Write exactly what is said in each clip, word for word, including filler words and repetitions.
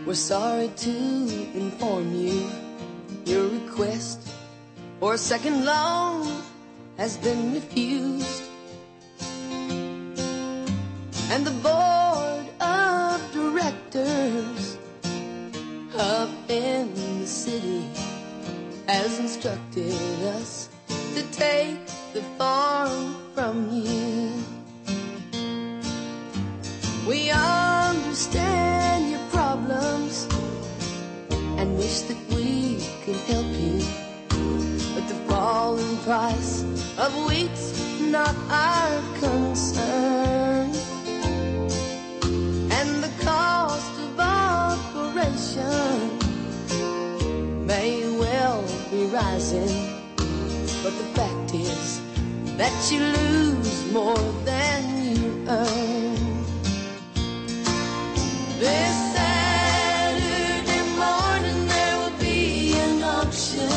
We're sorry to inform you your request for a second loan has been refused. And the board of directors up in the city has instructed us to take the farm from you. We understand your problems and wish that we could help you, but the falling price of wheat's not our concern, and the cost of operation may well be rising, but the fact is that you lose more than you earn. This Saturday morning there will be an auction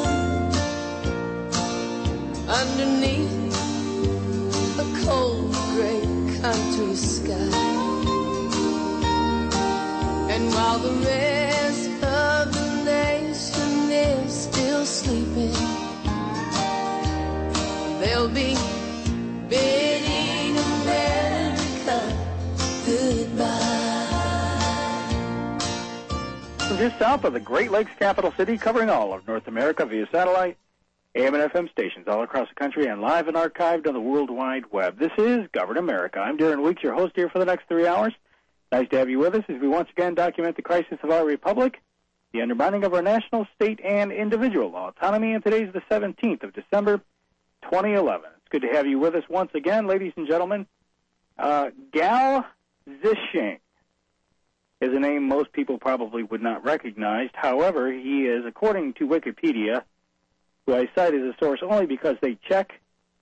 underneath a cold gray country sky, and while the rest of the nation is still sleeping, they'll be bidding America goodbye. From just south of the Great Lakes capital city, covering all of North America via satellite, A M and F M stations all across the country, and live and archived on the World Wide Web. This is Govern America. I'm Darren Weeks, your host here for the next three hours. Nice to have you with us as we once again document the crisis of our republic, the undermining of our national, state, and individual autonomy, and today's the seventeenth of December, twenty eleven. It's good to have you with us once again, ladies and gentlemen. Uh, Gao Zisheng is a name most people probably would not recognize. However, he is, according to Wikipedia, who I cite as a source only because they check,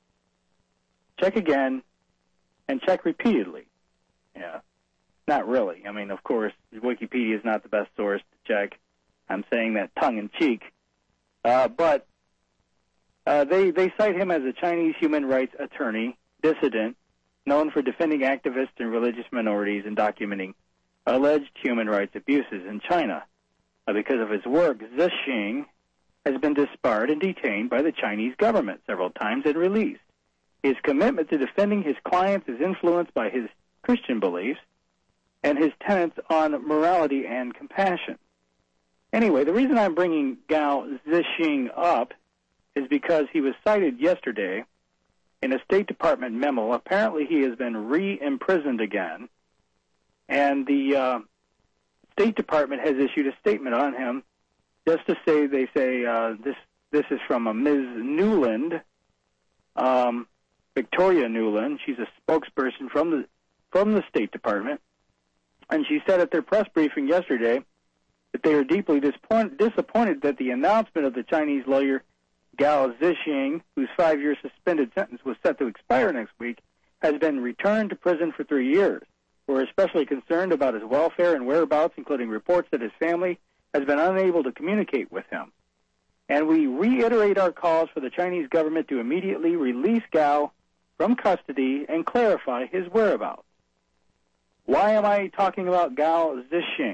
check again, and check repeatedly. Yeah, not really. I mean, of course, Wikipedia is not the best source to check. I'm saying that tongue-in-cheek. Uh, but uh, they, they cite him as a Chinese human rights attorney, dissident, known for defending activists and religious minorities and documenting alleged human rights abuses in China. Uh, because of his work, Zisheng has been disbarred and detained by the Chinese government several times and released. His commitment to defending his clients is influenced by his Christian beliefs and his tenets on morality and compassion. Anyway, the reason I'm bringing Gao Zisheng up is because he was cited yesterday in a State Department memo. Apparently he has been re-imprisoned again, and the uh, State Department has issued a statement on him just to say, they say, uh, this this is from a Miz Newland, um, Victoria Newland. She's a spokesperson from the from the State Department, and she said at their press briefing yesterday that they are deeply disappoint, disappointed that the announcement of the Chinese lawyer Gao Zisheng, whose five-year suspended sentence was set to expire next week, has been returned to prison for three years. We're especially concerned about his welfare and whereabouts, including reports that his family has been unable to communicate with him. And we reiterate our calls for the Chinese government to immediately release Gao from custody and clarify his whereabouts. Why am I talking about Gao Zisheng?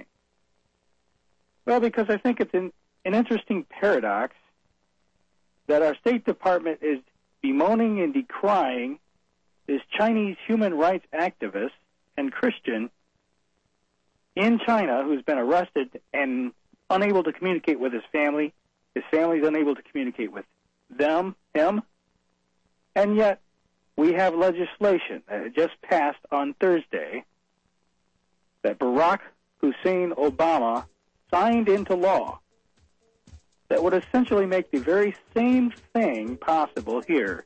Well, because I think it's an, an interesting paradox that our State Department is bemoaning and decrying this Chinese human rights activist and Christian in China who's been arrested and unable to communicate with his family. His family's unable to communicate with them, him. And yet we have legislation that just passed on Thursday that Barack Hussein Obama signed into law that would essentially make the very same thing possible here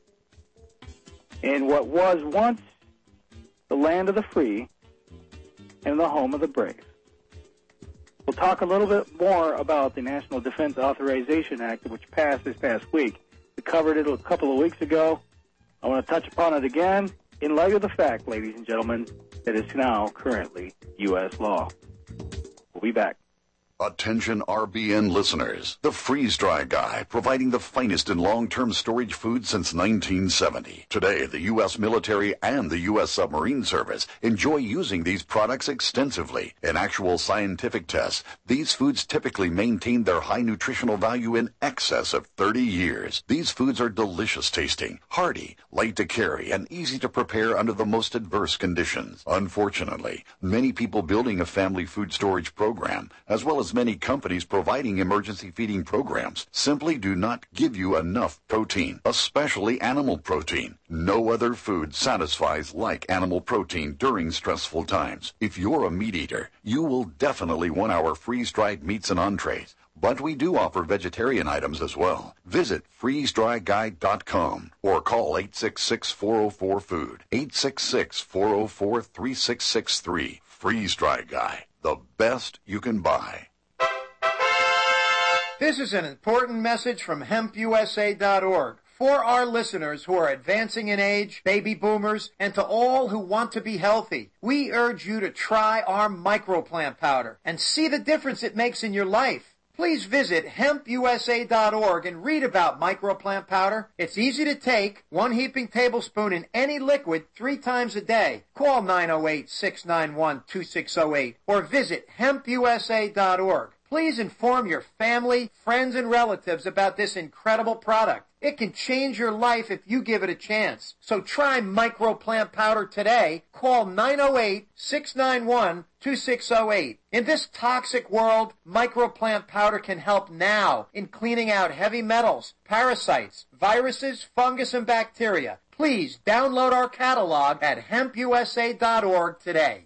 in what was once the land of the free and the home of the brave. We'll talk a little bit more about the National Defense Authorization Act, which passed this past week. We covered it a couple of weeks ago. I want to touch upon it again in light of the fact, ladies and gentlemen, that it's now currently U S law. We'll be back. Attention R B N listeners. The Freeze Dry Guy, providing the finest in long-term storage food since nineteen seventy. Today, the U S military and the U S submarine service enjoy using these products extensively. In actual scientific tests, these foods typically maintain their high nutritional value in excess of thirty years. These foods are delicious tasting, hearty, light to carry, and easy to prepare under the most adverse conditions. Unfortunately, many people building a family food storage program, as well as many companies providing emergency feeding programs, simply do not give you enough protein, especially animal protein. No other food satisfies like animal protein during stressful times. If you're a meat eater, you will definitely want our freeze-dried meats and entrees. But we do offer vegetarian items as well. Visit freeze dry guide dot com or call eight six six, four oh four, food, eight six six, four oh four, three six six three. Freeze Dry Guy, the best you can buy. This is an important message from hemp U S A dot org. For our listeners who are advancing in age, baby boomers, and to all who want to be healthy, we urge you to try our microplant powder and see the difference it makes in your life. Please visit hemp U S A dot org and read about microplant powder. It's easy to take, one heaping tablespoon in any liquid three times a day. Call nine oh eight, six nine one, two six oh eight or visit hemp U S A dot org. Please inform your family, friends, and relatives about this incredible product. It can change your life if you give it a chance. So try microplant powder today. Call nine oh eight, six nine one, two six oh eight. In this toxic world, microplant powder can help now in cleaning out heavy metals, parasites, viruses, fungus, and bacteria. Please download our catalog at hemp U S A dot org today.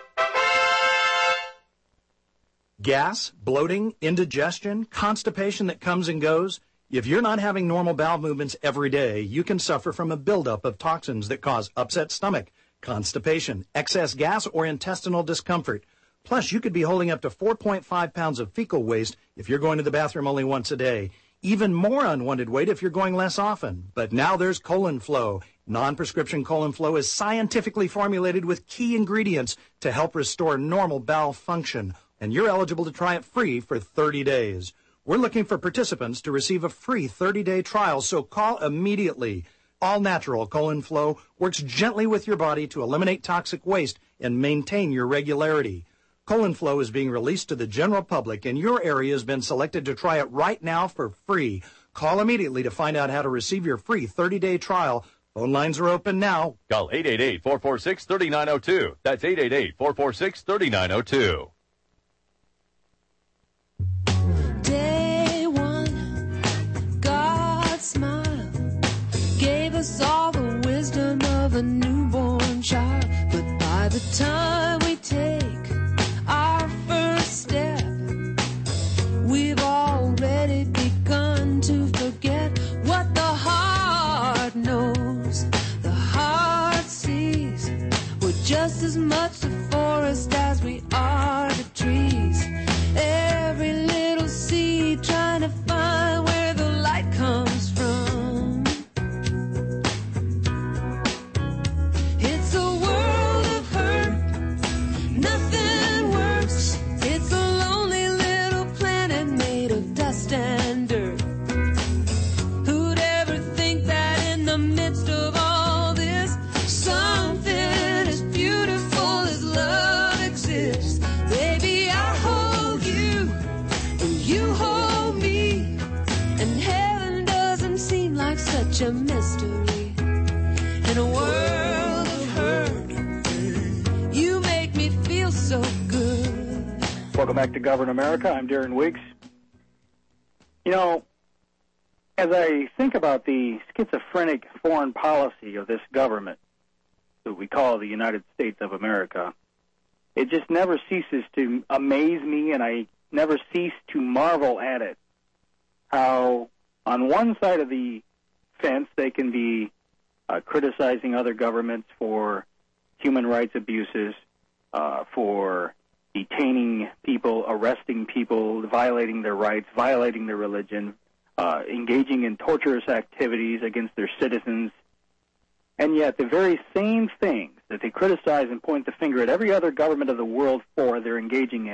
Gas, bloating, indigestion, constipation that comes and goes. If you're not having normal bowel movements every day, you can suffer from a buildup of toxins that cause upset stomach, constipation, excess gas, or intestinal discomfort. Plus, you could be holding up to four point five pounds of fecal waste if you're going to the bathroom only once a day. Even more unwanted weight if you're going less often. But now there's Colon Flow. Non-prescription Colon Flow is scientifically formulated with key ingredients to help restore normal bowel function. And you're eligible to try it free for thirty days. We're looking for participants to receive a free thirty-day trial, so call immediately. All natural Colon Flow works gently with your body to eliminate toxic waste and maintain your regularity. Colon Flow is being released to the general public, and your area has been selected to try it right now for free. Call immediately to find out how to receive your free thirty-day trial. Phone lines are open now. Call eight eight eight, four four six, three nine zero two. That's eight eight eight, four four six, three nine zero two. Day one, God smiled, gave us all the wisdom of a newborn child. But by the time we take our first step, we've already begun to forget what the heart knows, the heart sees. We're just as much the forest as we are the trees. Every little seed trying to find where the light comes from. It's a world of hurt, nothing works. It's a lonely little planet made of dust and dirt. Who'd ever think that in the midst of all this, something as beautiful as love exists? Baby, I hold you, and you hold me, and heaven doesn't seem like such a mystery. In a world of hurt, you make me feel so good. Welcome back to Govern America. I'm Darren Weeks. You know, as I think about the schizophrenic foreign policy of this government, that we call the United States of America, it just never ceases to amaze me, and I never cease to marvel at it. How on one side of the fence they can be uh, criticizing other governments for human rights abuses, uh, for detaining people, arresting people, violating their rights, violating their religion, uh, engaging in torturous activities against their citizens. And yet the very same things that they criticize and point the finger at every other government of the world for they're engaging in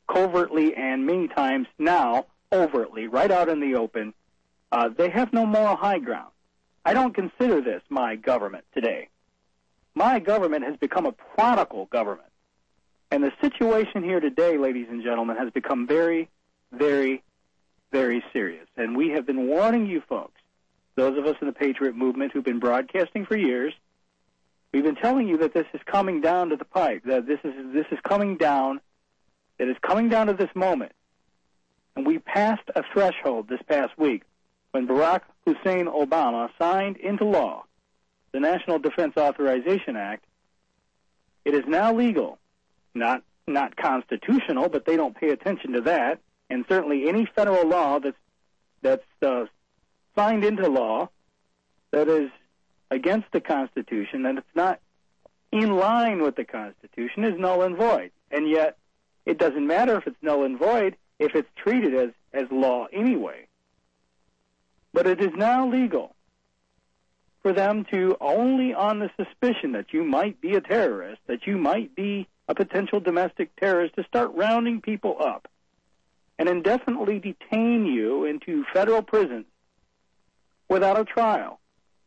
covertly and many times now overtly, right out in the open. Uh, they have no moral high ground. I don't consider this my government today. My government has become a prodigal government. And the situation here today, ladies and gentlemen, has become very, very, very serious. And we have been warning you folks, those of us in the Patriot movement who've been broadcasting for years, we've been telling you that this is coming down to the pipe, that this is this is coming down, that it's coming down to this moment. And we passed a threshold this past week when Barack Hussein Obama signed into law the National Defense Authorization Act. It is now legal, not not constitutional, but they don't pay attention to that. And certainly any federal law that's that's uh, signed into law that is against the Constitution, and it's not in line with the Constitution, is null and void. And yet, it doesn't matter if it's null and void if it's treated as, as law anyway. But it is now legal for them to, only on the suspicion that you might be a terrorist, that you might be a potential domestic terrorist, to start rounding people up and indefinitely detain you into federal prisons without a trial.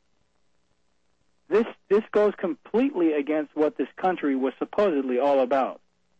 This this goes completely against what this country was supposedly all about.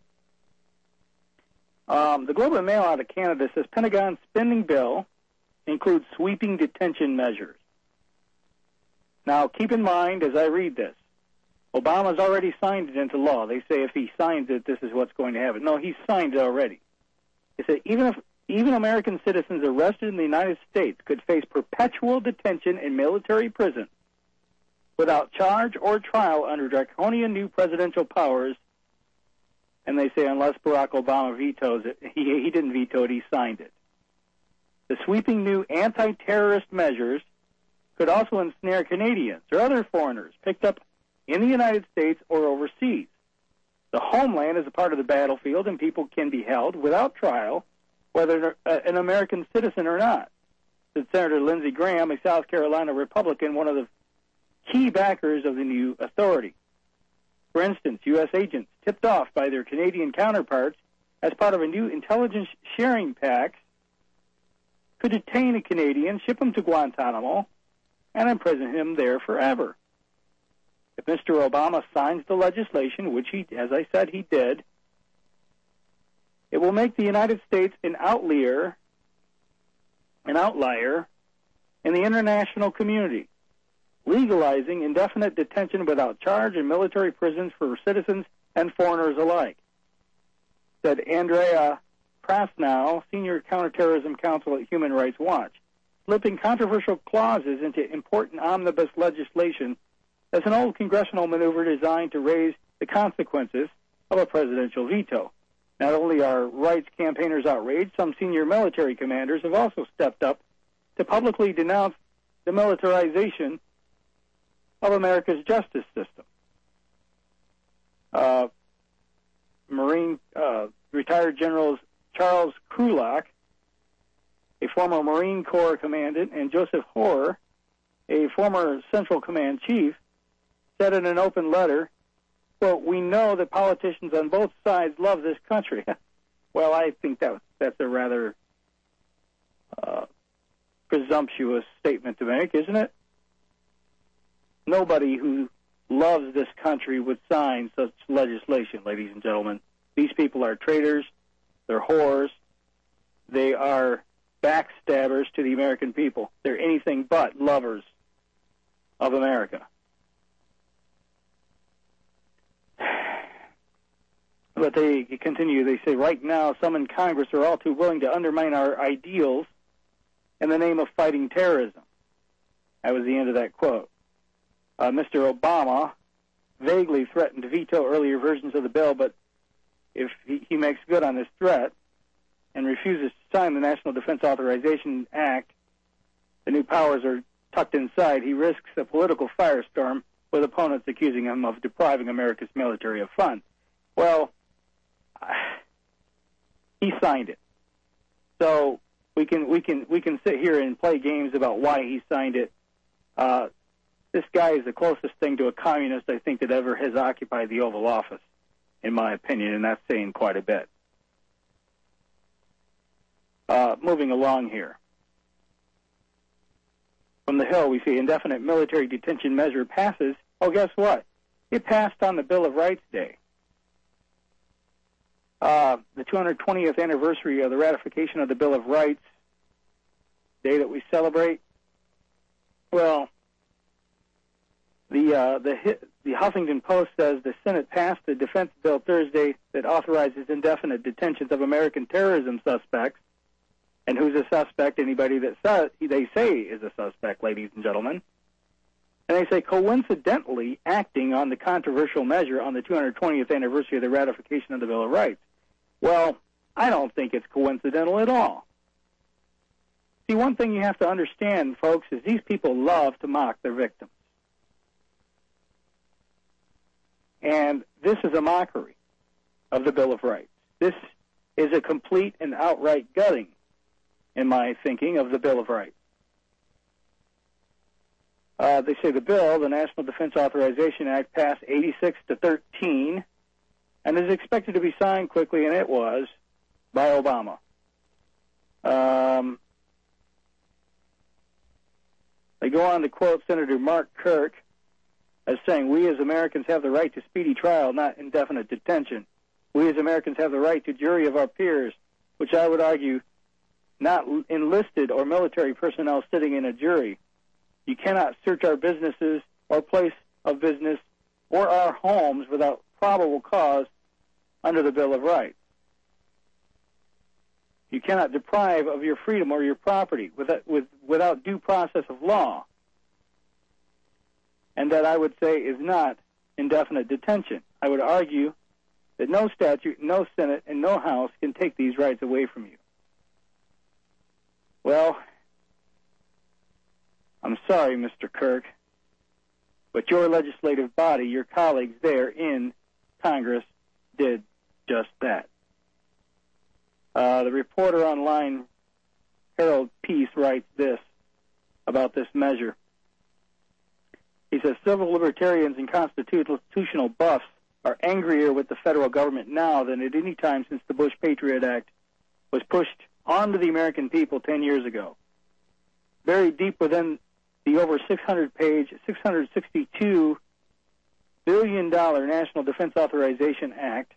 Um, the Globe and Mail out of Canada says Pentagon spending bill includes sweeping detention measures. Now, keep in mind as I read this, Obama's already signed it into law. They say if he signs it, this is what's going to happen. No, he's signed it already. They say even if even American citizens arrested in the United States could face perpetual detention in military prison without charge or trial under draconian new presidential powers. And they say unless Barack Obama vetoes it, he, he didn't veto it, he signed it. The sweeping new anti-terrorist measures could also ensnare Canadians or other foreigners picked up in the United States or overseas. The homeland is a part of the battlefield, and people can be held without trial, whether they're an American citizen or not. Said Senator Lindsey Graham, a South Carolina Republican, one of the key backers of the new authority. For instance, U S agents tipped off by their Canadian counterparts as part of a new intelligence sharing pact could detain a Canadian, ship him to Guantanamo, and imprison him there forever. If Mister Obama signs the legislation, which he, as I said, he did, it will make the United States an outlier, an outlier in the international community, legalizing indefinite detention without charge in military prisons for citizens and foreigners alike, said Andrea Krasnow, Senior Counterterrorism Counsel at Human Rights Watch. Slipping controversial clauses into important omnibus legislation as an old congressional maneuver designed to raise the consequences of a presidential veto. Not only are rights campaigners outraged, some senior military commanders have also stepped up to publicly denounce the militarization of America's justice system. Uh, Marine uh, retired Generals Charles Krulak, a former Marine Corps commandant, and Joseph Hoare, a former Central Command chief, said in an open letter, quote, "We know that politicians on both sides love this country." Well, I think that that's a rather uh, presumptuous statement to make, isn't it? Nobody who loves this country would sign such legislation, ladies and gentlemen. These people are traitors. They're whores. They are backstabbers to the American people. They're anything but lovers of America. But they continue, they say, right now, some in Congress are all too willing to undermine our ideals in the name of fighting terrorism. That was the end of that quote. Uh, Mister Obama vaguely threatened to veto earlier versions of the bill, but if he, he makes good on this threat and refuses to sign the National Defense Authorization Act, the new powers are tucked inside. He risks a political firestorm with opponents accusing him of depriving America's military of funds. Well, he signed it, so we can we can we can sit here and play games about why he signed it. Uh, this guy is the closest thing to a communist I think that ever has occupied the Oval Office, in my opinion, and that's saying quite a bit. Uh, moving along here. From the Hill, we see indefinite military detention measure passes. Oh, guess what? It passed on the Bill of Rights Day. Uh, the two hundred twentieth anniversary of the ratification of the Bill of Rights, day that we celebrate. Well, the uh, the the Huffington Post says the Senate passed the defense bill Thursday that authorizes indefinite detentions of American terrorism suspects. And who's a suspect? Anybody that says, they say is a suspect, ladies and gentlemen. And they say coincidentally acting on the controversial measure on the two hundred twentieth anniversary of the ratification of the Bill of Rights. Well, I don't think it's coincidental at all. See, one thing you have to understand, folks, is these people love to mock their victims. And this is a mockery of the Bill of Rights. This is a complete and outright gutting, in my thinking, of the Bill of Rights. Uh, they say the bill, the National Defense Authorization Act, passed eighty-six to thirteen and is expected to be signed quickly, and it was, by Obama. Um, they go on to quote Senator Mark Kirk as saying, we as Americans have the right to speedy trial, not indefinite detention. We as Americans have the right to jury of our peers, which I would argue not enlisted or military personnel sitting in a jury. You cannot search our businesses or place of business or our homes without probable cause under the Bill of Rights. You cannot deprive of your freedom or your property without, with, without due process of law. And that, I would say, is not indefinite detention. I would argue that no statute, no Senate, and no House can take these rights away from you. Well, I'm sorry, Mister Kirk, but your legislative body, your colleagues there in Congress, did just that. Uh, the reporter online, Harold Peace, writes this about this measure. He says, civil libertarians and constitutional buffs are angrier with the federal government now than at any time since the Bush Patriot Act was pushed onto the American people ten years ago. Buried deep within the over six hundred page, six hundred sixty-two billion dollars National Defense Authorization Act.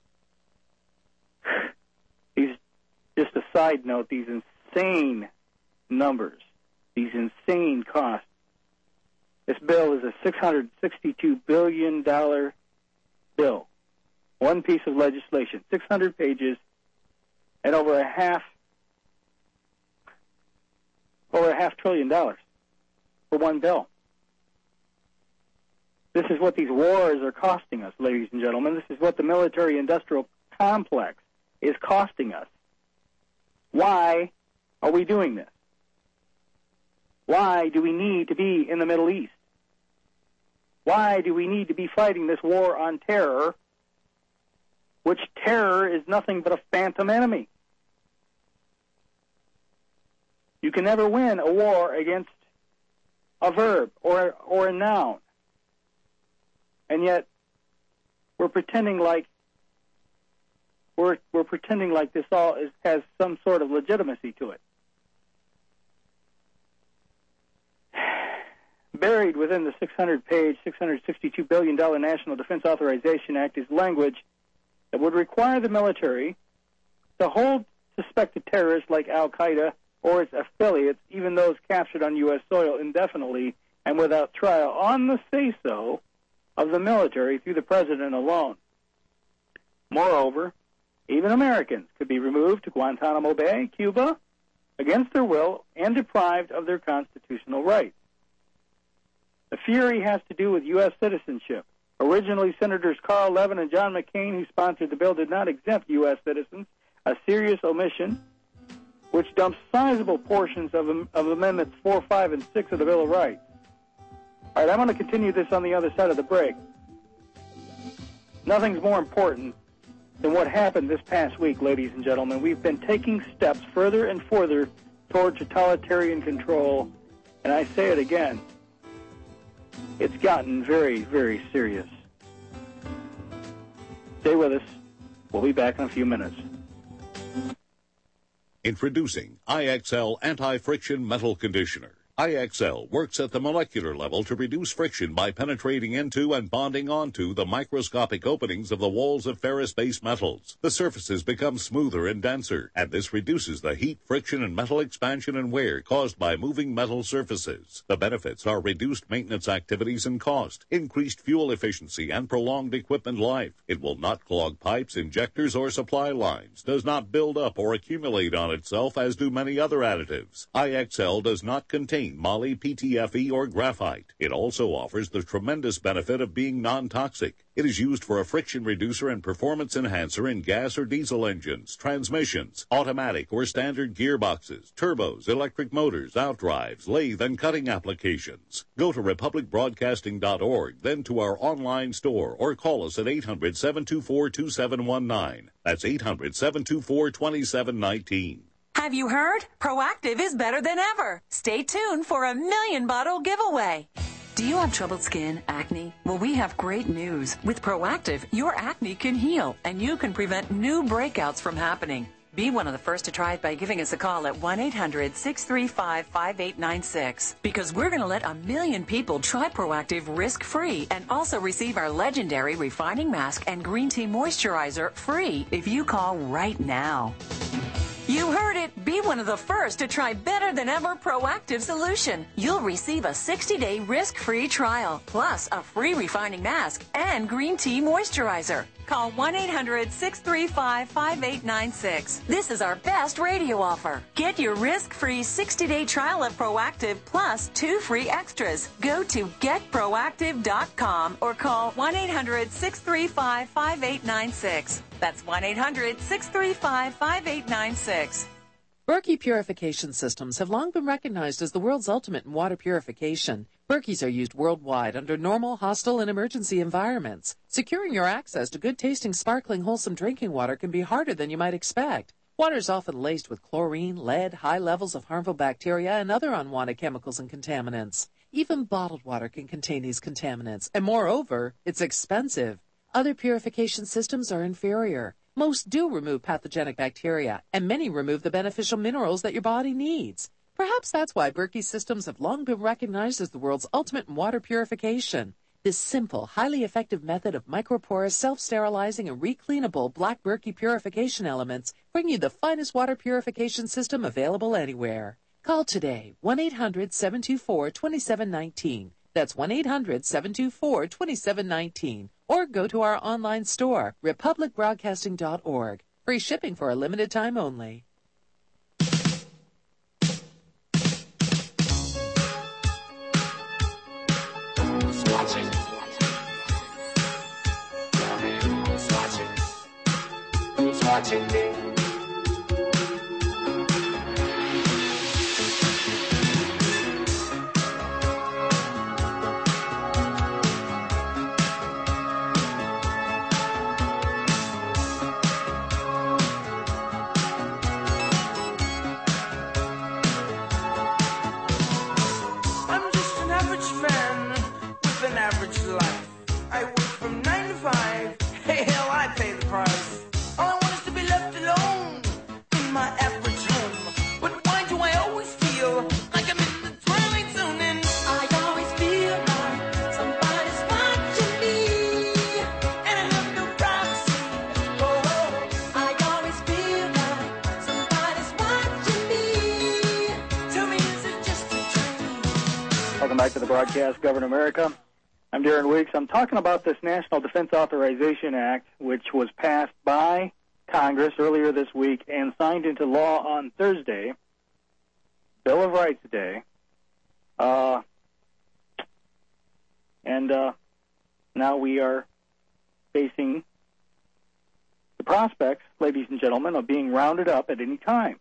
These, just a side note, these insane numbers, these insane costs. This bill is a six hundred sixty-two billion dollars bill. One piece of legislation, six hundred pages, and over a half, over a half trillion dollars for one bill. This is what these wars are costing us, ladies and gentlemen. This is what the military-industrial complex is costing us. Why are we doing this? Why do we need to be in the Middle East? Why do we need to be fighting this war on terror, which terror is nothing but a phantom enemy? You can never win a war against a verb or or a noun. And yet we're pretending like we're we're pretending like this all is, has some sort of legitimacy to it. Buried within the six hundred page, six hundred sixty-two billion dollars National Defense Authorization Act is language that would require the military to hold suspected terrorists like Al-Qaeda or its affiliates, even those captured on U S soil indefinitely and without trial, on the say-so of the military through the president alone. Moreover, even Americans could be removed to Guantanamo Bay, Cuba, against their will and deprived of their constitutional rights. The fury has to do with U S citizenship. Originally, Senators Carl Levin and John McCain, who sponsored the bill, did not exempt U S citizens, a serious omission, which dumps sizable portions of, of Amendments four, five, and six of the Bill of Rights. All right, I'm going to continue this on the other side of the break. Nothing's more important than what happened this past week, ladies and gentlemen. We've been taking steps further and further toward totalitarian control, and I say it again, it's gotten very, very serious. Stay with us. We'll be back in a few minutes. Introducing I X L Anti-Friction Metal Conditioner. I X L works at the molecular level to reduce friction by penetrating into and bonding onto the microscopic openings of the walls of ferrous-based metals. The surfaces become smoother and denser, and this reduces the heat, friction, and metal expansion and wear caused by moving metal surfaces. The benefits are reduced maintenance activities and cost, increased fuel efficiency, and prolonged equipment life. It will not clog pipes, injectors, or supply lines, does not build up or accumulate on itself as do many other additives. I X L does not contain moly, P T F E, or graphite. It also offers the tremendous benefit of being non-toxic. It is used for a friction reducer and performance enhancer in gas or diesel engines, transmissions, automatic or standard gearboxes, turbos, electric motors, outdrives, lathe, and cutting applications. Go to republic broadcasting dot org, then to our online store, or call us at eight hundred, seven two four, two seven one nine. That's eight hundred, seven two four, two seven one nine. Have you heard? Proactive is better than ever. Stay tuned for a million bottle giveaway. Do you have troubled skin, acne? Well, we have great news. With Proactive, your acne can heal, and you can prevent new breakouts from happening. Be one of the first to try it by giving us a call at one eight hundred, six three five, five eight nine six. Because we're going to let a million people try Proactive risk-free and also receive our legendary refining mask and green tea moisturizer free if you call right now. You heard it. Be one of the first to try better than ever Proactive solution. You'll receive a sixty-day risk-free trial, plus a free refining mask and green tea moisturizer. Call one eight hundred, six three five, five eight nine six. This is our best radio offer. Get your risk-free sixty-day trial of Proactive plus two free extras. Go to get proactive dot com or call one eight hundred, six three five, five eight nine six. That's one eight hundred, six three five, five eight nine six. Berkey purification systems have long been recognized as the world's ultimate in water purification. Berkeys are used worldwide under normal, hostile, and emergency environments. Securing your access to good-tasting, sparkling, wholesome drinking water can be harder than you might expect. Water is often laced with chlorine, lead, high levels of harmful bacteria, and other unwanted chemicals and contaminants. Even bottled water can contain these contaminants, and moreover, it's expensive. Other purification systems are inferior. Most do remove pathogenic bacteria, and many remove the beneficial minerals that your body needs. Perhaps that's why Berkey systems have long been recognized as the world's ultimate in water purification. This simple, highly effective method of microporous, self-sterilizing, and recleanable black Berkey purification elements bring you the finest water purification system available anywhere. Call today, one eight hundred, seven two four, two seven one nine. That's one eight hundred, seven two four, two seven one nine. Or go to our online store, republic broadcasting dot org. Free shipping for a limited time only. Who's watching? Who's watching? Who's watching me? Welcome back to the broadcast, Govern America. I'm Darren Weeks. I'm talking about this National Defense Authorization Act, which was passed by Congress earlier this week and signed into law on Thursday, Bill of Rights Day. Uh, and uh, now we are facing the prospects, ladies and gentlemen, of being rounded up at any time.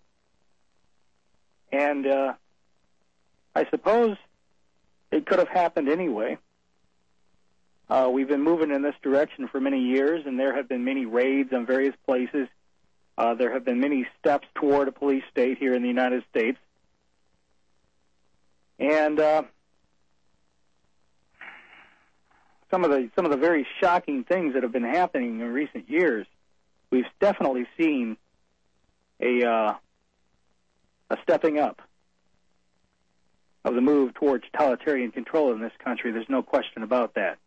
And uh, I suppose it could have happened anyway. Uh, we've been moving in this direction for many years, and there have been many raids on various places. Uh, there have been many steps toward a police state here in the United States. And uh, some of the some of the very shocking things that have been happening in recent years, we've definitely seen a uh, stepping up of the move towards totalitarian control in this country. There's no question about that.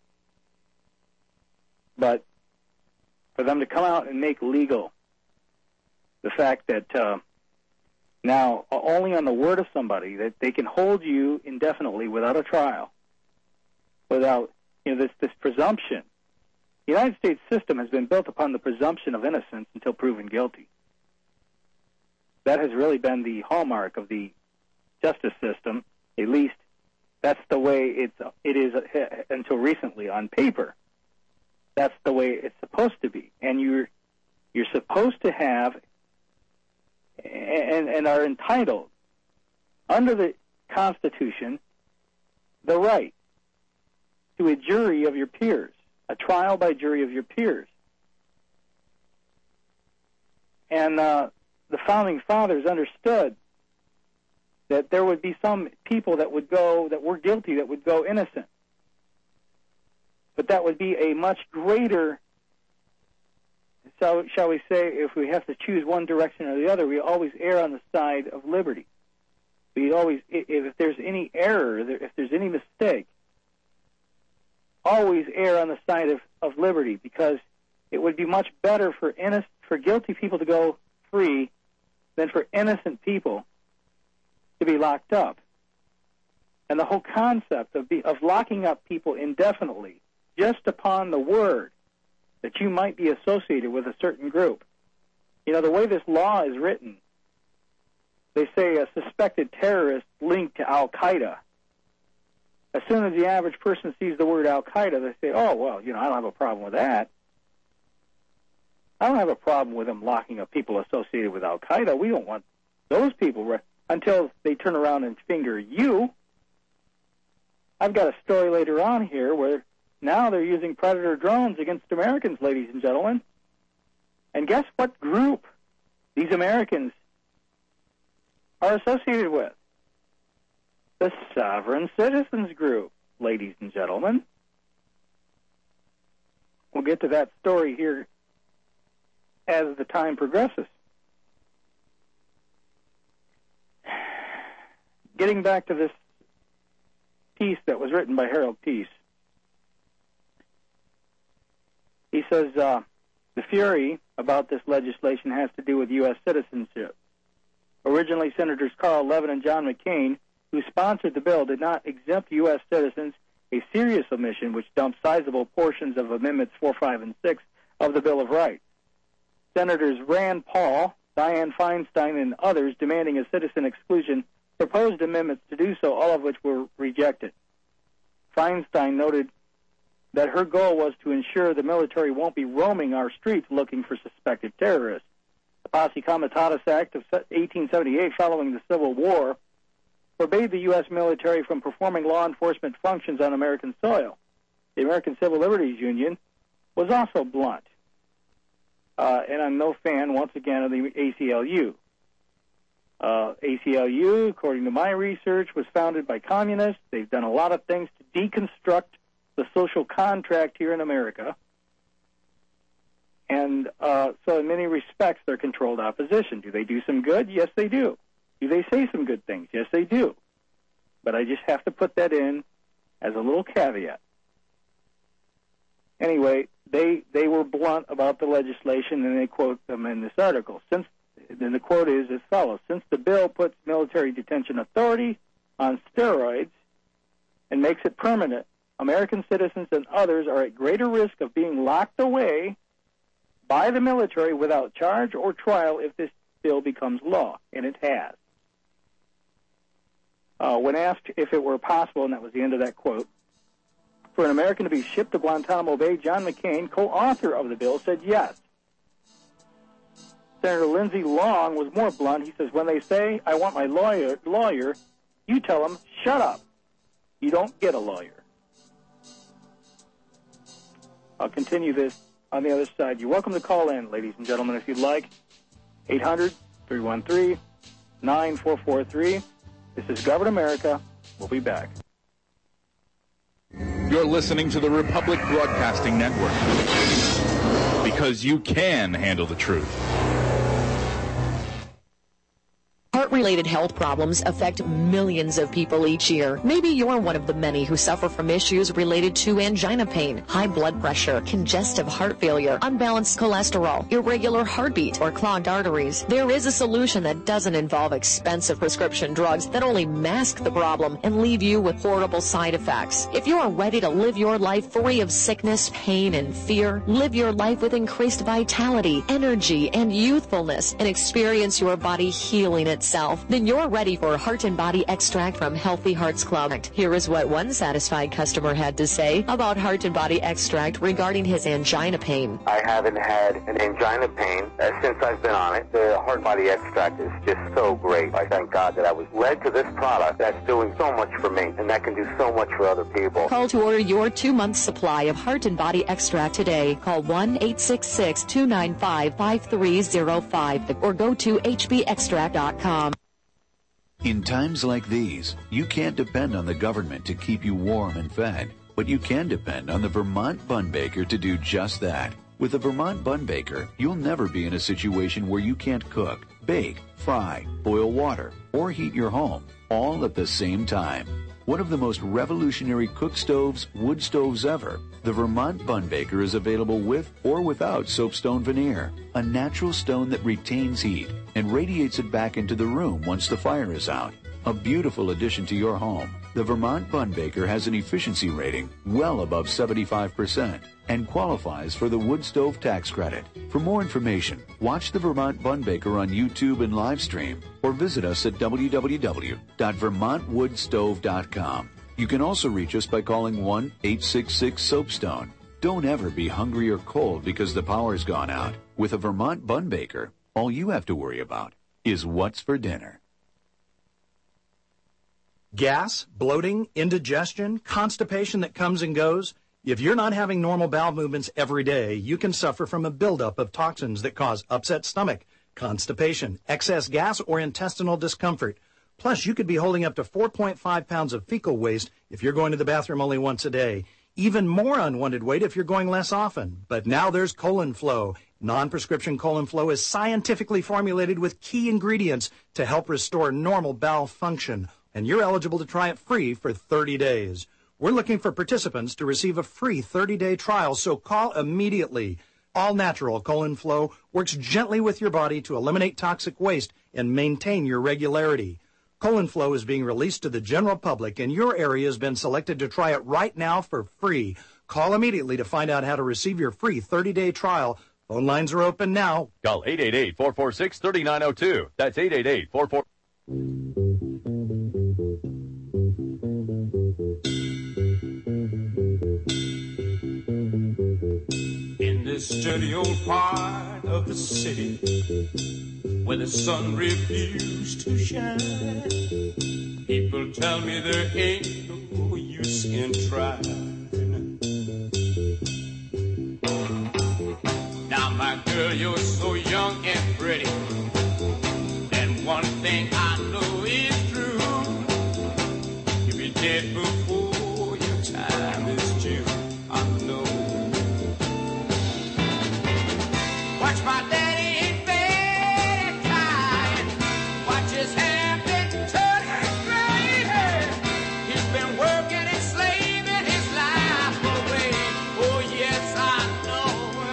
But for them to come out and make legal the fact that uh, now, only on the word of somebody, that they can hold you indefinitely without a trial, without, you know, this, this presumption. The United States system has been built upon the presumption of innocence until proven guilty. That has really been the hallmark of the justice system. At least that's the way it's, it is uh, until recently on paper. That's the way it's supposed to be. And you're, you're supposed to have and, and are entitled, under the Constitution, the right to a jury of your peers, a trial by jury of your peers. And uh, the Founding Fathers understood that there would be some people that would go, that were guilty, that would go innocent. But that would be a much greater, so shall we say, if we have to choose one direction or the other, we always err on the side of liberty. We always, if there's any error, if there's any mistake, always err on the side of, of liberty, because it would be much better for innocent, for guilty people to go free than for innocent people to be locked up. And the whole concept of, be, of locking up people indefinitely just upon the word that you might be associated with a certain group. You know, the way this law is written, they say a suspected terrorist linked to Al-Qaeda. As soon as the average person sees the word Al-Qaeda, they say, oh, well, you know, I don't have a problem with that. I don't have a problem with them locking up people associated with Al-Qaeda. We don't want those people re- until they turn around and finger you. I've got a story later on here where now they're using Predator drones against Americans, ladies and gentlemen. And guess what group these Americans are associated with? The Sovereign Citizens Group, ladies and gentlemen. We'll get to that story here as the time progresses. Getting back to this piece that was written by Harold Peace. He says, uh, the fury about this legislation has to do with U S citizenship. Originally, Senators Carl Levin and John McCain, who sponsored the bill, did not exempt U S citizens, a serious omission which dumped sizable portions of Amendments four, five, and six of the Bill of Rights. Senators Rand Paul, Dianne Feinstein, and others demanding a citizen exclusion proposed amendments to do so, all of which were rejected. Feinstein noted that her goal was to ensure the military won't be roaming our streets looking for suspected terrorists. The Posse Comitatus Act of eighteen seventy-eight, following the Civil War, forbade the U S military from performing law enforcement functions on American soil. The American Civil Liberties Union was also blunt. Uh, and I'm no fan, once again, of the A C L U. Uh, A C L U, according to my research, was founded by communists. They've done a lot of things to deconstruct the social contract here in America. And uh, so in many respects, they're controlled opposition. Do they do some good? Yes, they do. Do they say some good things? Yes, they do. But I just have to put that in as a little caveat. Anyway, they they were blunt about the legislation, and they quote them in this article. Since then, the quote is as follows: since the bill puts military detention authority on steroids and makes it permanent, American citizens and others are at greater risk of being locked away by the military without charge or trial if this bill becomes law, and it has. Uh, when asked if it were possible, and that was the end of that quote, for an American to be shipped to Guantanamo Bay, John McCain, co-author of the bill, said yes. Senator Lindsey Long was more blunt. He says, when they say, I want my lawyer, lawyer, you tell them, shut up. You don't get a lawyer. I'll continue this on the other side. You're welcome to call in, ladies and gentlemen, if you'd like. eight hundred, three one three, nine four four three. This is Govern America. We'll be back. You're listening to the Republic Broadcasting Network, because you can handle the truth. Heart-related health problems affect millions of people each year. Maybe you're one of the many who suffer from issues related to angina pain, high blood pressure, congestive heart failure, unbalanced cholesterol, irregular heartbeat, or clogged arteries. There is a solution that doesn't involve expensive prescription drugs that only mask the problem and leave you with horrible side effects. If you are ready to live your life free of sickness, pain, and fear, live your life with increased vitality, energy, and youthfulness, and experience your body healing itself, then you're ready for Heart and Body Extract from Healthy Hearts Club. Here is what one satisfied customer had to say about Heart and Body Extract regarding his angina pain. I haven't had an angina pain uh, since I've been on it. The Heart and Body Extract is just so great. I thank God that I was led to this product that's doing so much for me, and that can do so much for other people. Call to order your two-month supply of Heart and Body Extract today. Call one eight six six, two nine five, five three zero five or go to h b extract dot com. In times like these, you can't depend on the government to keep you warm and fed, but you can depend on the Vermont Bun Baker to do just that. With the Vermont Bun Baker, you'll never be in a situation where you can't cook, bake, fry, boil water, or heat your home, all at the same time. One of the most revolutionary cook stoves, wood stoves ever, the Vermont Bun Baker is available with or without soapstone veneer, a natural stone that retains heat and radiates it back into the room once the fire is out. A beautiful addition to your home. The Vermont Bun Baker has an efficiency rating well above seventy-five percent and qualifies for the wood stove tax credit. For more information, watch the Vermont Bun Baker on YouTube and live stream or visit us at w w w dot vermont wood stove dot com. You can also reach us by calling one eight six six soapstone. Don't ever be hungry or cold because the power's gone out. With a Vermont Bun Baker, all you have to worry about is what's for dinner. Gas, bloating, indigestion, constipation that comes and goes. If you're not having normal bowel movements every day, you can suffer from a buildup of toxins that cause upset stomach, constipation, excess gas, or intestinal discomfort. Plus, you could be holding up to four point five pounds of fecal waste if you're going to the bathroom only once a day. Even more unwanted weight if you're going less often. But now there's Colon Flow. Non-prescription Colon Flow is scientifically formulated with key ingredients to help restore normal bowel function. And you're eligible to try it free for thirty days. We're looking for participants to receive a free thirty-day trial, so call immediately. All natural Colon Flow works gently with your body to eliminate toxic waste and maintain your regularity. Colon Flow is being released to the general public, and your area has been selected to try it right now for free. Call immediately to find out how to receive your free thirty-day trial. Phone lines are open now. Call eight eight eight, four four six, three nine zero two. That's eight eight eight, four four six. In this dirty old part of the city where the sun refused to shine, people tell me there ain't no use in trying. Now, my girl, you're so young and pretty, and one thing I know is true, you'll be dead before your time is due. I know. Watch my daddy ain't very kind. Watch his hair get turning gray. He's been working and slaving his life away. Oh yes, I know.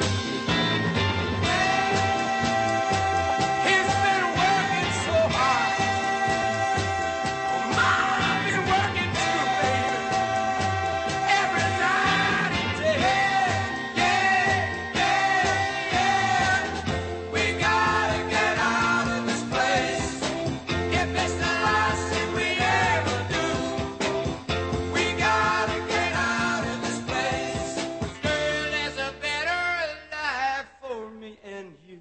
He's been working so hard. Oh, my, I've been working too, baby. Every night and day. Yeah, yeah, yeah. We gotta get out of this place. If it's the last thing we ever do, we gotta get out of this place. Girl, there's a better life for me and you.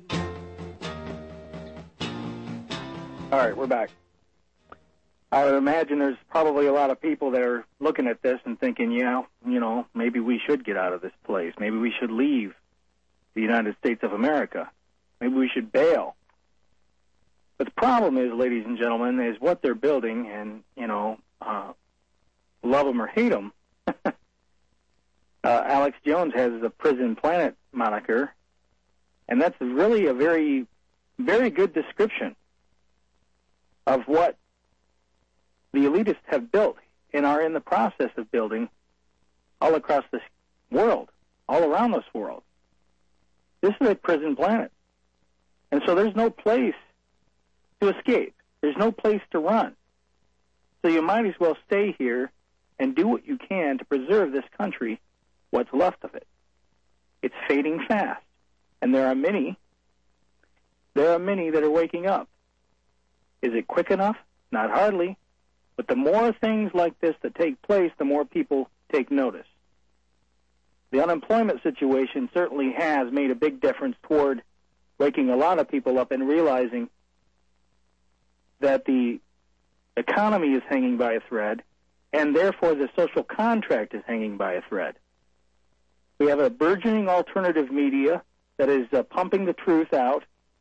All right, we're back. I would imagine there's probably a lot of people that are looking at this and thinking, yeah, you know, maybe we should get out of this place. Maybe we should leave the United States of America. Maybe we should bail. But the problem is, ladies and gentlemen, is what they're building, and, you know, uh, love them or hate them. uh, Alex Jones has the Prison Planet moniker, and that's really a very, very good description of what the elitists have built and are in the process of building all across this world, all around this world. This is a prison planet. And so there's no place to escape. There's no place to run. So you might as well stay here and do what you can to preserve this country, what's left of it. It's fading fast. And there are many, there are many that are waking up. Is it quick enough? Not hardly. But the more things like this that take place, the more people take notice. The unemployment situation certainly has made a big difference toward waking a lot of people up and realizing that the economy is hanging by a thread, and therefore the social contract is hanging by a thread. We have a burgeoning alternative media that is uh, pumping the truth out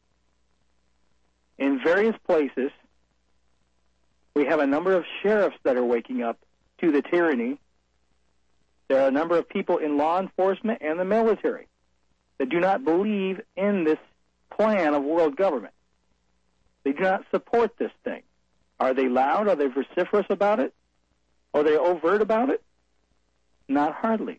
in various places. We have a number of sheriffs that are waking up to the tyranny. There are a number of people in law enforcement and the military that do not believe in this plan of world government. They do not support this thing. Are they loud? Are they vociferous about it? Are they overt about it? Not hardly.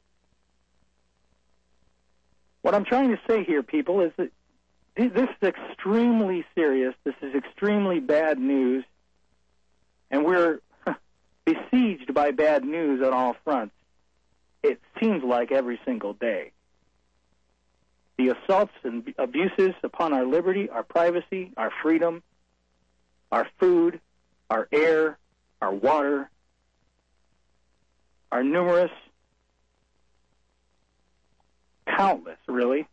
What I'm trying to say here, people, is that this is extremely serious. This is extremely bad news. And we're besieged by bad news on all fronts. It seems like every single day. The assaults and abuses upon our liberty, our privacy, our freedom, our food, our air, our water, are numerous, countless, really.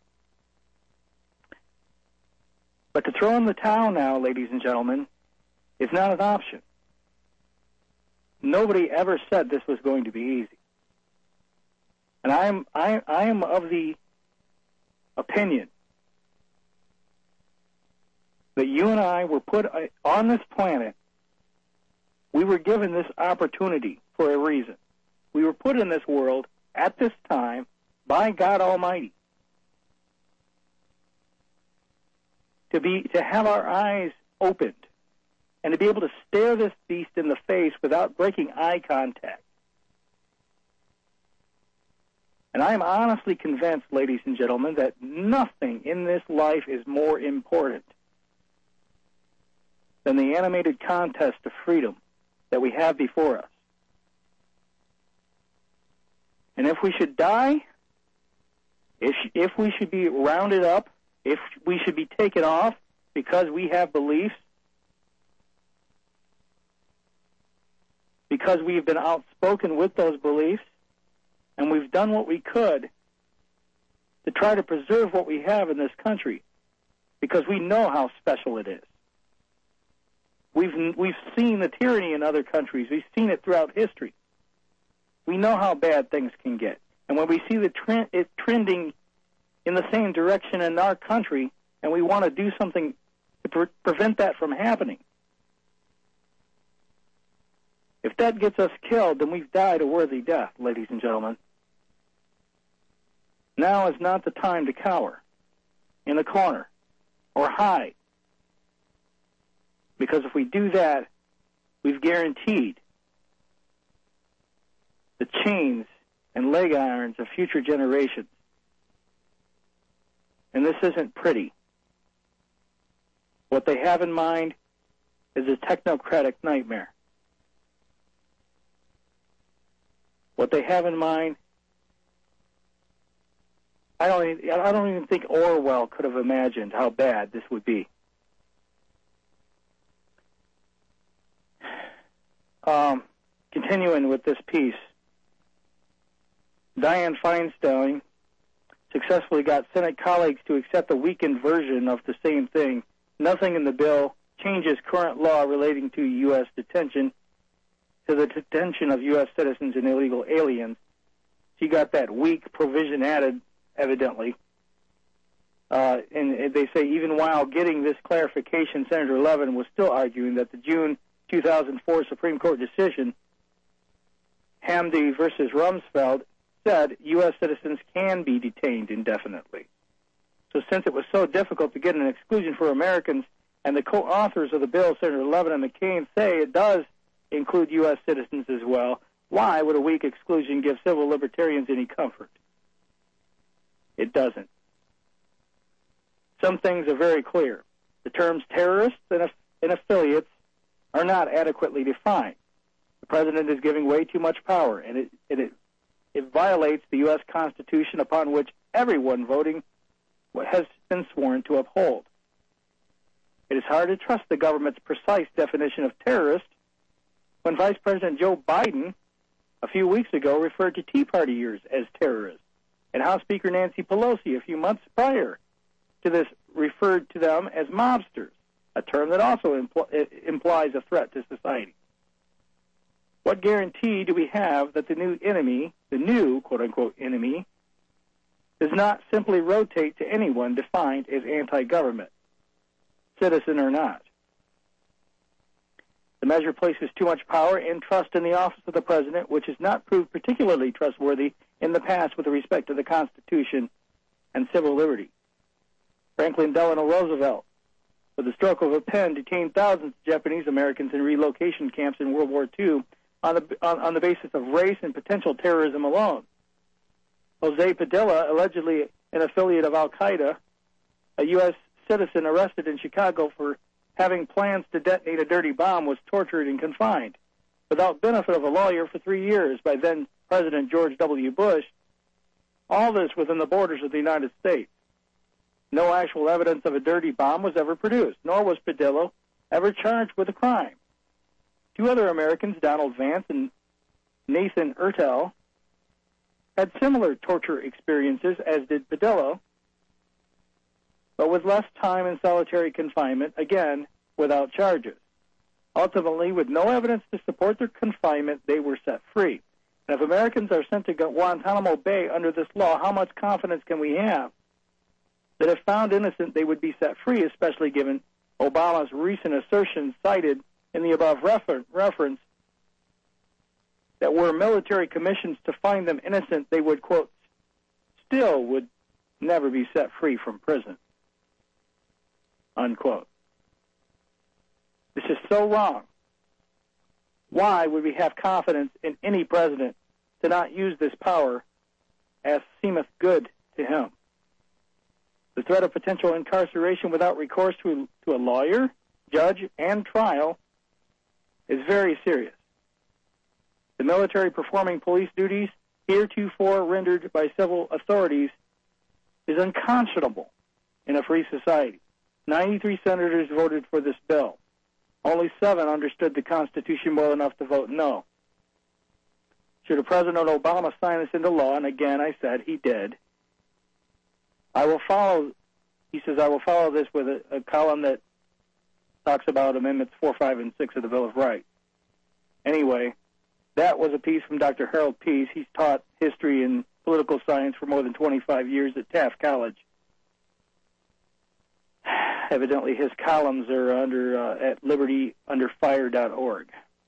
But to throw in the towel now, ladies and gentlemen, is not an option. Nobody ever said this was going to be easy. And I am I, I am of the opinion that you and I were put on this planet. We were given this opportunity for a reason. We were put in this world at this time by God Almighty to be to have our eyes opened and to be able to stare this beast in the face without breaking eye contact. And I am honestly convinced, ladies and gentlemen, that nothing in this life is more important than the animated contest of freedom that we have before us. And if we should die, if if we should be rounded up, if we should be taken off because we have beliefs, because we've been outspoken with those beliefs, and we've done what we could to try to preserve what we have in this country, because we know how special it is. We've we've seen the tyranny in other countries. We've seen it throughout history. We know how bad things can get. And when we see the trend, it trending in the same direction in our country, and we want to do something to pre- prevent that from happening, if that gets us killed, then we've died a worthy death, ladies and gentlemen. Now is not the time to cower in a corner or hide. Because if we do that, we've guaranteed the chains and leg irons of future generations. And this isn't pretty. What they have in mind is a technocratic nightmare. What they have in mind, I don't even, I don't even think Orwell could have imagined how bad this would be. Um, continuing with this piece, Dianne Feinstein successfully got Senate colleagues to accept a weakened version of the same thing. Nothing in the bill changes current law relating to U S detention to the detention of U S citizens and illegal aliens. She got that weak provision added, evidently. Uh, and they say even while getting this clarification, Senator Levin was still arguing that the June two thousand four Supreme Court decision, Hamdi versus Rumsfeld, said U S citizens can be detained indefinitely. So since it was so difficult to get an exclusion for Americans and the co-authors of the bill, Senator Levin and McCain, say it does include U S citizens as well, why would a weak exclusion give civil libertarians any comfort? It doesn't. Some things are very clear. The terms terrorists and, aff- and affiliates are not adequately defined. The president is giving way too much power, and it, it, it, it violates the U S Constitution upon which everyone voting has been sworn to uphold. It is hard to trust the government's precise definition of terrorist when Vice President Joe Biden a few weeks ago referred to Tea Partiers as terrorists, and House Speaker Nancy Pelosi a few months prior to this referred to them as mobsters, a term that also impl- implies a threat to society. What guarantee do we have that the new enemy, the new quote-unquote enemy, does not simply rotate to anyone defined as anti-government, citizen or not? The measure places too much power and trust in the office of the president, which has not proved particularly trustworthy in the past with respect to the Constitution and civil liberty. Franklin Delano Roosevelt, with the stroke of a pen, detained thousands of Japanese Americans in relocation camps in World War Two on the, on, on the basis of race and potential terrorism alone. Jose Padilla, allegedly an affiliate of Al-Qaeda, a U S citizen arrested in Chicago for having plans to detonate a dirty bomb, was tortured and confined without benefit of a lawyer for three years by then President George W. Bush, all this within the borders of the United States. No actual evidence of a dirty bomb was ever produced, nor was Padilla ever charged with a crime. Two other Americans, Donald Vance and Nathan Ertel, had similar torture experiences, as did Padilla, but with less time in solitary confinement, again, without charges. Ultimately, with no evidence to support their confinement, they were set free. And if Americans are sent to Guantanamo Bay under this law, how much confidence can we have that if found innocent, they would be set free, especially given Obama's recent assertions cited in the above refer- reference that were military commissions to find them innocent, they would, quote, still would never be set free from prison, unquote. This is so wrong. Why would we have confidence in any president to not use this power as seemeth good to him? The threat of potential incarceration without recourse to, to a lawyer, judge, and trial is very serious. The military performing police duties heretofore rendered by civil authorities is unconscionable in a free society. ninety-three senators voted for this bill. Only seven understood the Constitution well enough to vote no. Should President Obama sign this into law, and again I said he did, I will follow, he says, I will follow this with a, a column that talks about Amendments four, five, and six of the Bill of Rights. Anyway, that was a piece from Doctor Harold Pease. He's taught history and political science for more than twenty-five years at Taft College. Evidently, his columns are under uh, at liberty under fire dot org.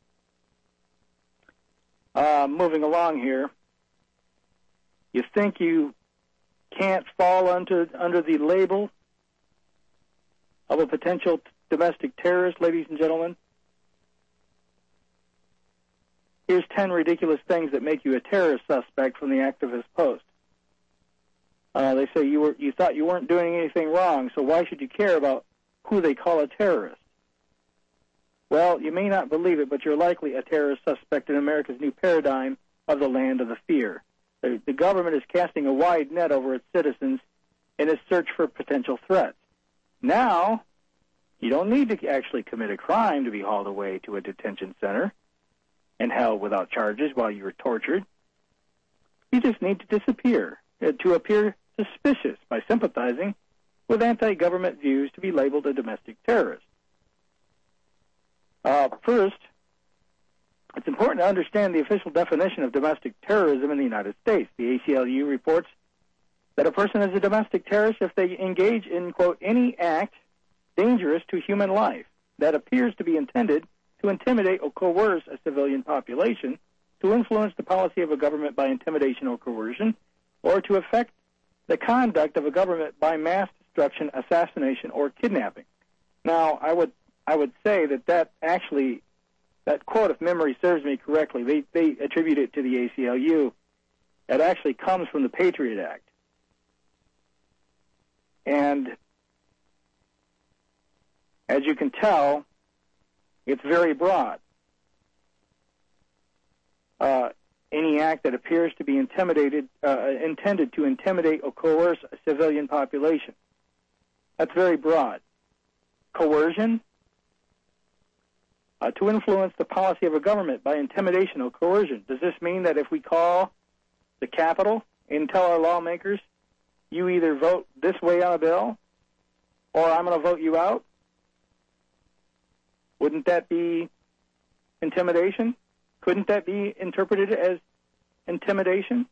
Uh, moving along here, you think you can't fall under under the label of a potential t- domestic terrorist, ladies and gentlemen? Here's ten ridiculous things that make you a terrorist suspect from the Activist Post. Uh, they say you were you thought you weren't doing anything wrong, so why should you care about who they call a terrorist? Well, you may not believe it, but you're likely a terrorist suspect in America's new paradigm of the land of the fear. The, the government is casting a wide net over its citizens in its search for potential threats. Now, you don't need to actually commit a crime to be hauled away to a detention center and held without charges while you are tortured. You just need to disappear, uh, to appear suspicious by sympathizing with anti-government views to be labeled a domestic terrorist. Uh, first, it's important to understand the official definition of domestic terrorism in the United States. The A C L U reports that a person is a domestic terrorist if they engage in, quote, any act dangerous to human life that appears to be intended to intimidate or coerce a civilian population, to influence the policy of a government by intimidation or coercion, or to affect the conduct of a government by mass destruction, assassination, or kidnapping. Now, I would I would say that that actually, that quote, if memory serves me correctly, they, they attribute it to the A C L U. It actually comes from the Patriot Act. And as you can tell, it's very broad. Uh, any act that appears to be intimidated, uh, intended to intimidate or coerce a civilian population. That's very broad. Coercion, uh, to influence the policy of a government by intimidation or coercion. Does this mean that if we call the Capitol and tell our lawmakers, you either vote this way on a bill, or I'm going to vote you out? Wouldn't that be intimidation? Couldn't that be interpreted as intimidation?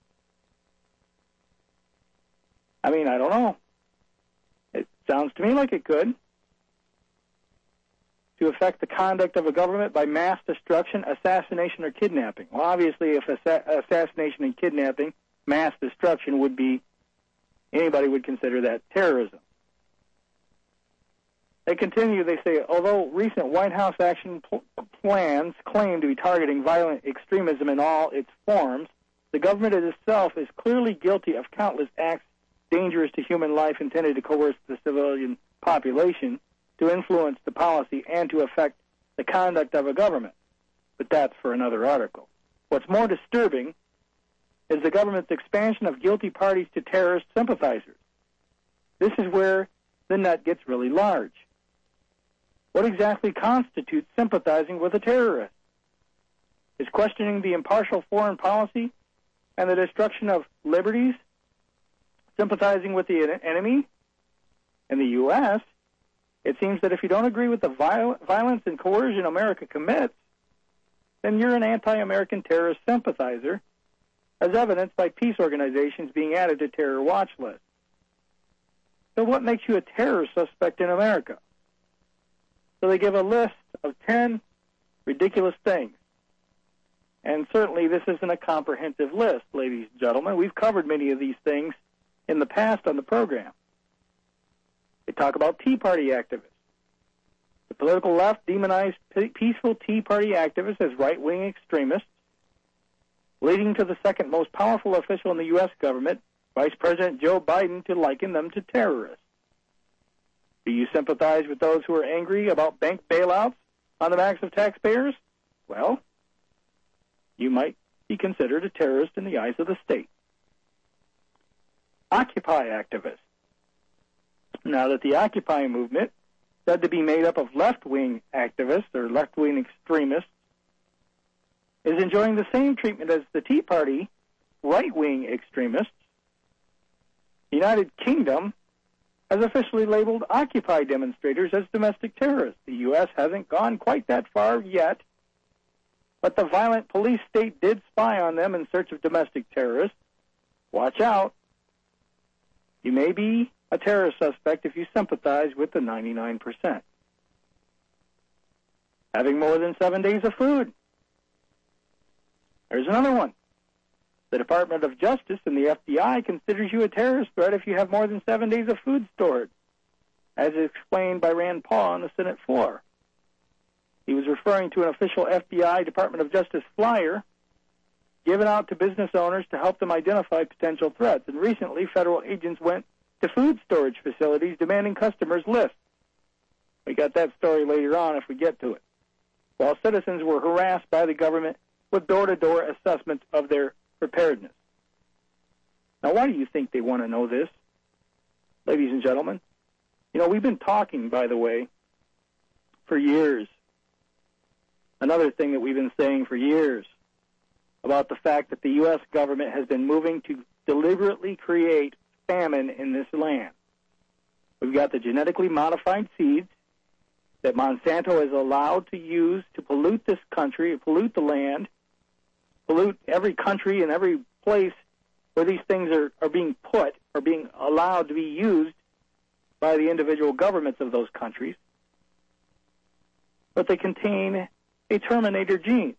I mean, I don't know. It sounds to me like it could. To affect the conduct of a government by mass destruction, assassination, or kidnapping. Well, obviously, if assa- assassination and kidnapping, mass destruction would be, anybody would consider that terrorism. They continue, they say, although recent White House action pl- plans claim to be targeting violent extremism in all its forms, the government itself is clearly guilty of countless acts dangerous to human life intended to coerce the civilian population, to influence the policy, and to affect the conduct of a government. But that's for another article. What's more disturbing is the government's expansion of guilty parties to terrorist sympathizers. This is where the nut gets really large. What exactly constitutes sympathizing with a terrorist? Is questioning the impartial foreign policy and the destruction of liberties sympathizing with the enemy? In the U S, it seems that if you don't agree with the viol- violence and coercion America commits, then you're an anti-American terrorist sympathizer, as evidenced by peace organizations being added to terror watch lists. So what makes you a terror suspect in America? So they give a list of ten ridiculous things. And certainly this isn't a comprehensive list, ladies and gentlemen. We've covered many of these things in the past on the program. They talk about Tea Party activists. The political left demonized peaceful Tea Party activists as right-wing extremists, leading to the second most powerful official in the U S government, Vice President Joe Biden, to liken them to terrorists. Do you sympathize with those who are angry about bank bailouts on the backs of taxpayers? Well, you might be considered a terrorist in the eyes of the state. Occupy activists. Now that the Occupy movement, said to be made up of left-wing activists or left-wing extremists, is enjoying the same treatment as the Tea Party right-wing extremists, the United Kingdom has officially labeled Occupy demonstrators as domestic terrorists. The U S hasn't gone quite that far yet, but the violent police state did spy on them in search of domestic terrorists. Watch out. You may be a terrorist suspect if you sympathize with the ninety-nine percent. Having more than seven days of food. There's another one. The Department of Justice and the F B I considers you a terrorist threat if you have more than seven days of food stored, as explained by Rand Paul on the Senate floor. He was referring to an official F B I Department of Justice flyer given out to business owners to help them identify potential threats. And recently, federal agents went to food storage facilities demanding customers lists. We got that story later on if we get to it. While citizens were harassed by the government with door-to-door assessments of their preparedness. Now, why do you think they want to know this, ladies and gentlemen? You know, we've been talking, by the way, for years. Another thing that we've been saying for years about the fact that the U S government has been moving to deliberately create famine in this land. We've got the genetically modified seeds that Monsanto is allowed to use to pollute this country, pollute the land, pollute every country and every place where these things are, are being put, are being allowed to be used by the individual governments of those countries. But they contain a terminator gene.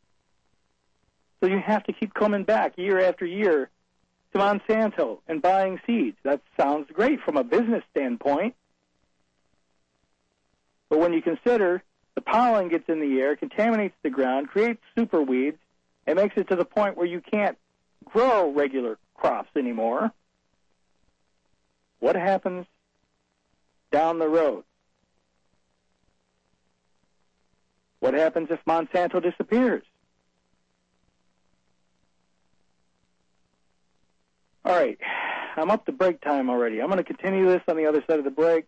So you have to keep coming back year after year to Monsanto and buying seeds. That sounds great from a business standpoint. But when you consider the pollen gets in the air, contaminates the ground, creates super weeds, and makes it to the point where you can't grow regular crops anymore, what happens down the road? What happens if Monsanto disappears? All right, I'm up to break time already. I'm going to continue this on the other side of the break.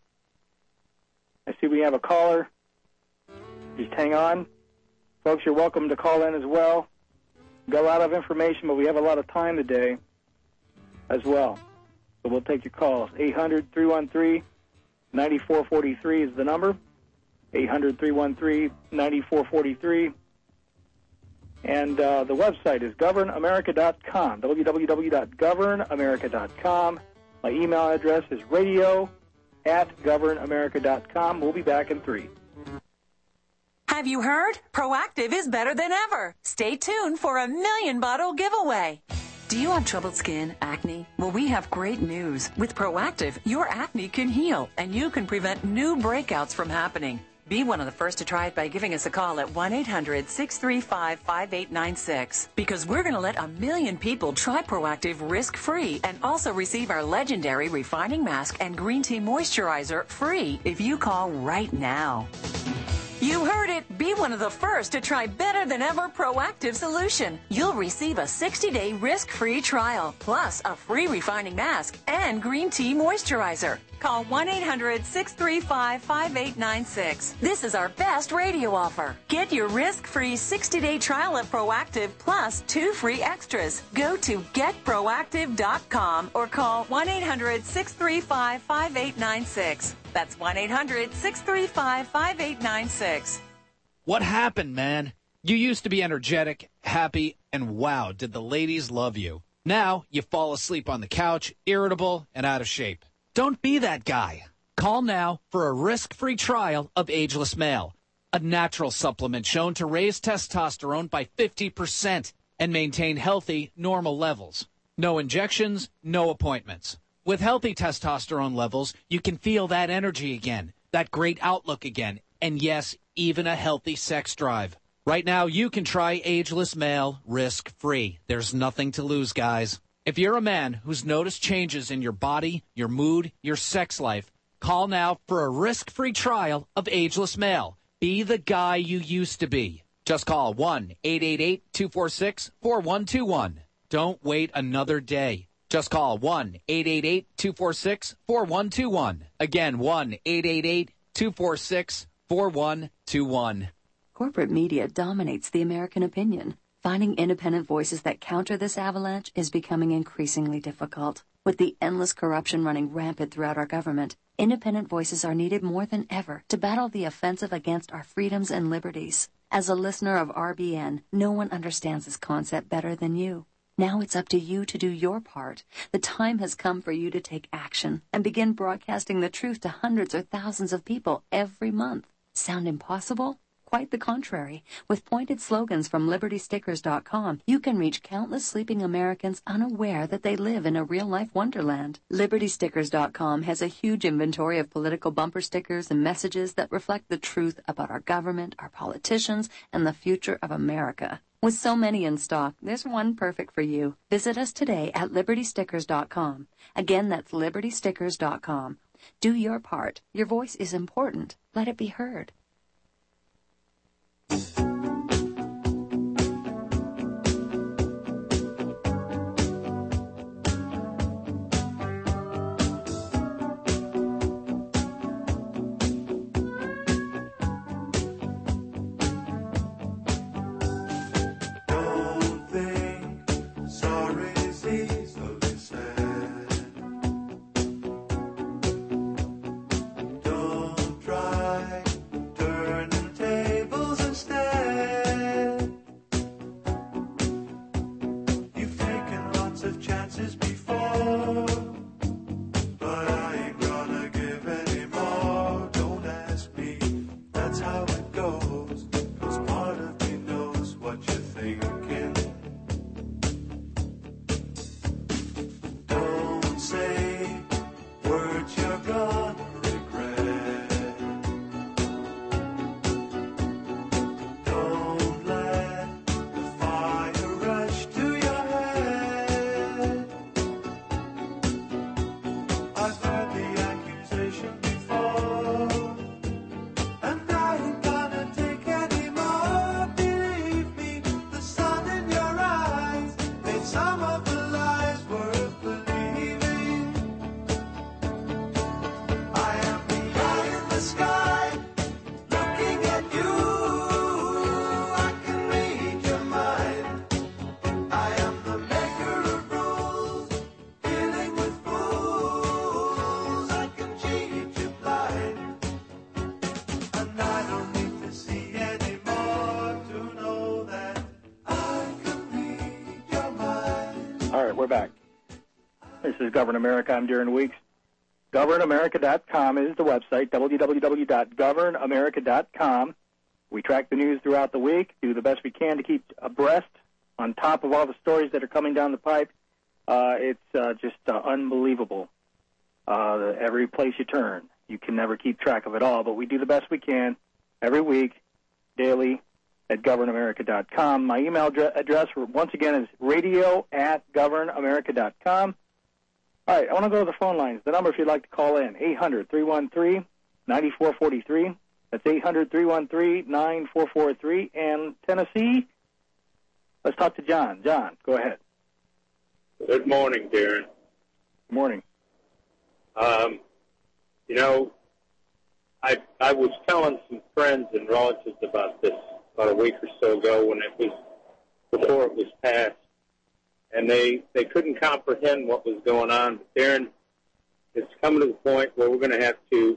I see we have a caller. Just hang on. Folks, you're welcome to call in as well. We've got a lot of information, but we have a lot of time today as well. So we'll take your calls. eight hundred, three one three, nine four four three is the number. eight hundred, three one three, nine four four three. And uh, the website is govern america dot com, w w w dot govern america dot com. My email address is radio at govern america dot com. We'll be back in three. Have you heard? Proactive is better than ever. Stay tuned for a million bottle giveaway. Do you have troubled skin, acne? Well, we have great news. With Proactive, your acne can heal, and you can prevent new breakouts from happening. Be one of the first to try it by giving us a call at one eight hundred, six three five, five eight nine six. Because we're going to let a million people try Proactive risk-free and also receive our legendary refining mask and green tea moisturizer free if you call right now. You heard it. Be one of the first to try better than ever Proactive solution. You'll receive a sixty-day risk-free trial, plus a free refining mask and green tea moisturizer. Call one eight hundred, six three five, five eight nine six. This is our best radio offer. Get your risk-free sixty-day trial of Proactive plus two free extras. Go to get proactive dot com or call one eight hundred, six three five, five eight nine six. That's one eight hundred, six three five, five eight nine six. What happened, man? You used to be energetic, happy, and wow, did the ladies love you. Now you fall asleep on the couch, irritable, and out of shape. Don't be that guy. Call now for a risk-free trial of Ageless Male, a natural supplement shown to raise testosterone by fifty percent and maintain healthy, normal levels. No injections, no appointments. With healthy testosterone levels, you can feel that energy again, that great outlook again, and yes, even a healthy sex drive. Right now, you can try Ageless Male risk-free. There's nothing to lose, guys. If you're a man who's noticed changes in your body, your mood, your sex life, call now for a risk-free trial of Ageless Male. Be the guy you used to be. Just call one eight eight eight, two four six, four one two one. Don't wait another day. Just call one eight eight eight, two four six, four one two one. Again, one eight eight eight, two four six, four one two one. Corporate media dominates the American opinion. Finding independent voices that counter this avalanche is becoming increasingly difficult. With the endless corruption running rampant throughout our government, independent voices are needed more than ever to battle the offensive against our freedoms and liberties. As a listener of R B N, no one understands this concept better than you. Now it's up to you to do your part. The time has come for you to take action and begin broadcasting the truth to hundreds or thousands of people every month. Sound impossible? Quite the contrary. With pointed slogans from liberty stickers dot com, you can reach countless sleeping Americans unaware that they live in a real-life wonderland. liberty stickers dot com has a huge inventory of political bumper stickers and messages that reflect the truth about our government, our politicians, and the future of America. With so many in stock, there's one perfect for you. Visit us today at liberty stickers dot com. Again, that's liberty stickers dot com. Do your part. Your voice is important. Let it be heard. Don't try we're back. This is Govern America. I'm Darren Weeks. govern america dot com is the website, w w w dot govern america dot com. We track the news throughout the week, do the best we can to keep abreast on top of all the stories that are coming down the pipe. Uh, it's uh, just uh, unbelievable. Uh, every place you turn, you can never keep track of it all, but we do the best we can every week, daily, at govern america dot com. My email dr- address, once again, is radio at govern america dot com. All right, I want to go to the phone lines. The number, if you'd like to call in, eight hundred, three one three, nine four four three. That's eight hundred, three one three, nine four four three. And Tennessee, let's talk to John. John, go ahead. Good morning, Darren. Good morning. Um, you know, I I was telling some friends and relatives about this about a week or so ago when it was before it was passed, and they they couldn't comprehend what was going on. But Darren, it's coming to the point where we're going to have to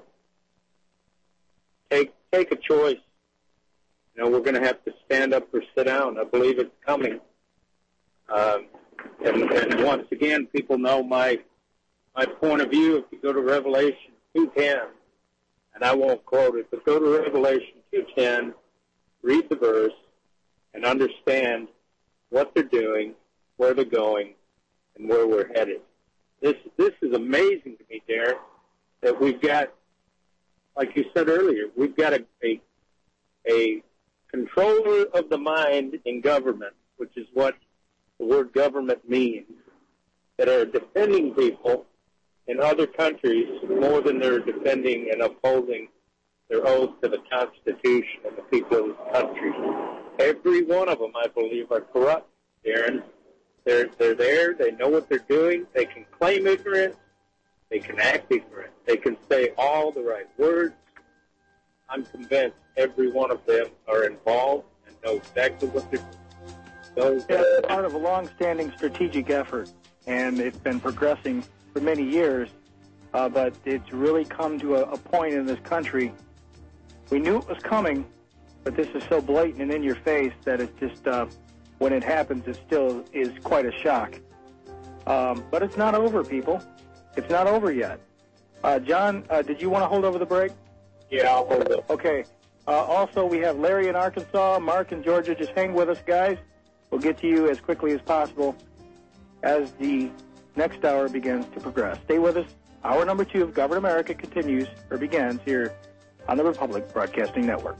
take take a choice. You know, we're going to have to stand up or sit down. I believe it's coming. Um, and, and once again, people know my my point of view. If you go to Revelation two ten, and I won't quote it, but go to Revelation two ten, read the verse, and understand what they're doing, where they're going, and where we're headed. This this is amazing to me, Darren, that we've got, like you said earlier, we've got a, a, a controller of the mind in government, which is what the word government means, that are defending people in other countries more than they're defending and upholding their oath to the Constitution and the people of this country. Every one of them, I believe, are corrupt, Darren. They're, they're there. They know what they're doing. They can claim ignorance. They can act ignorant. They can say all the right words. I'm convinced every one of them are involved and know exactly what they're doing. So, It's part of a long-standing strategic effort, and it's been progressing for many years, uh, but it's really come to a, a point in this country. We knew it was coming, but this is so blatant and in your face that it's just, uh, when it happens, it still is quite a shock. Um, but it's not over, people. It's not over yet. Uh, John, uh, did you want to hold over the break? Yeah, I'll hold it. Okay. Uh, also, we have Larry in Arkansas, Mark in Georgia. Just hang with us, guys. We'll get to you as quickly as possible as the next hour begins to progress. Stay with us. Hour number two of Govern America continues, or begins, here on the Republic Broadcasting Network.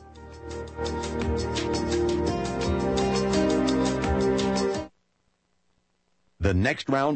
The next round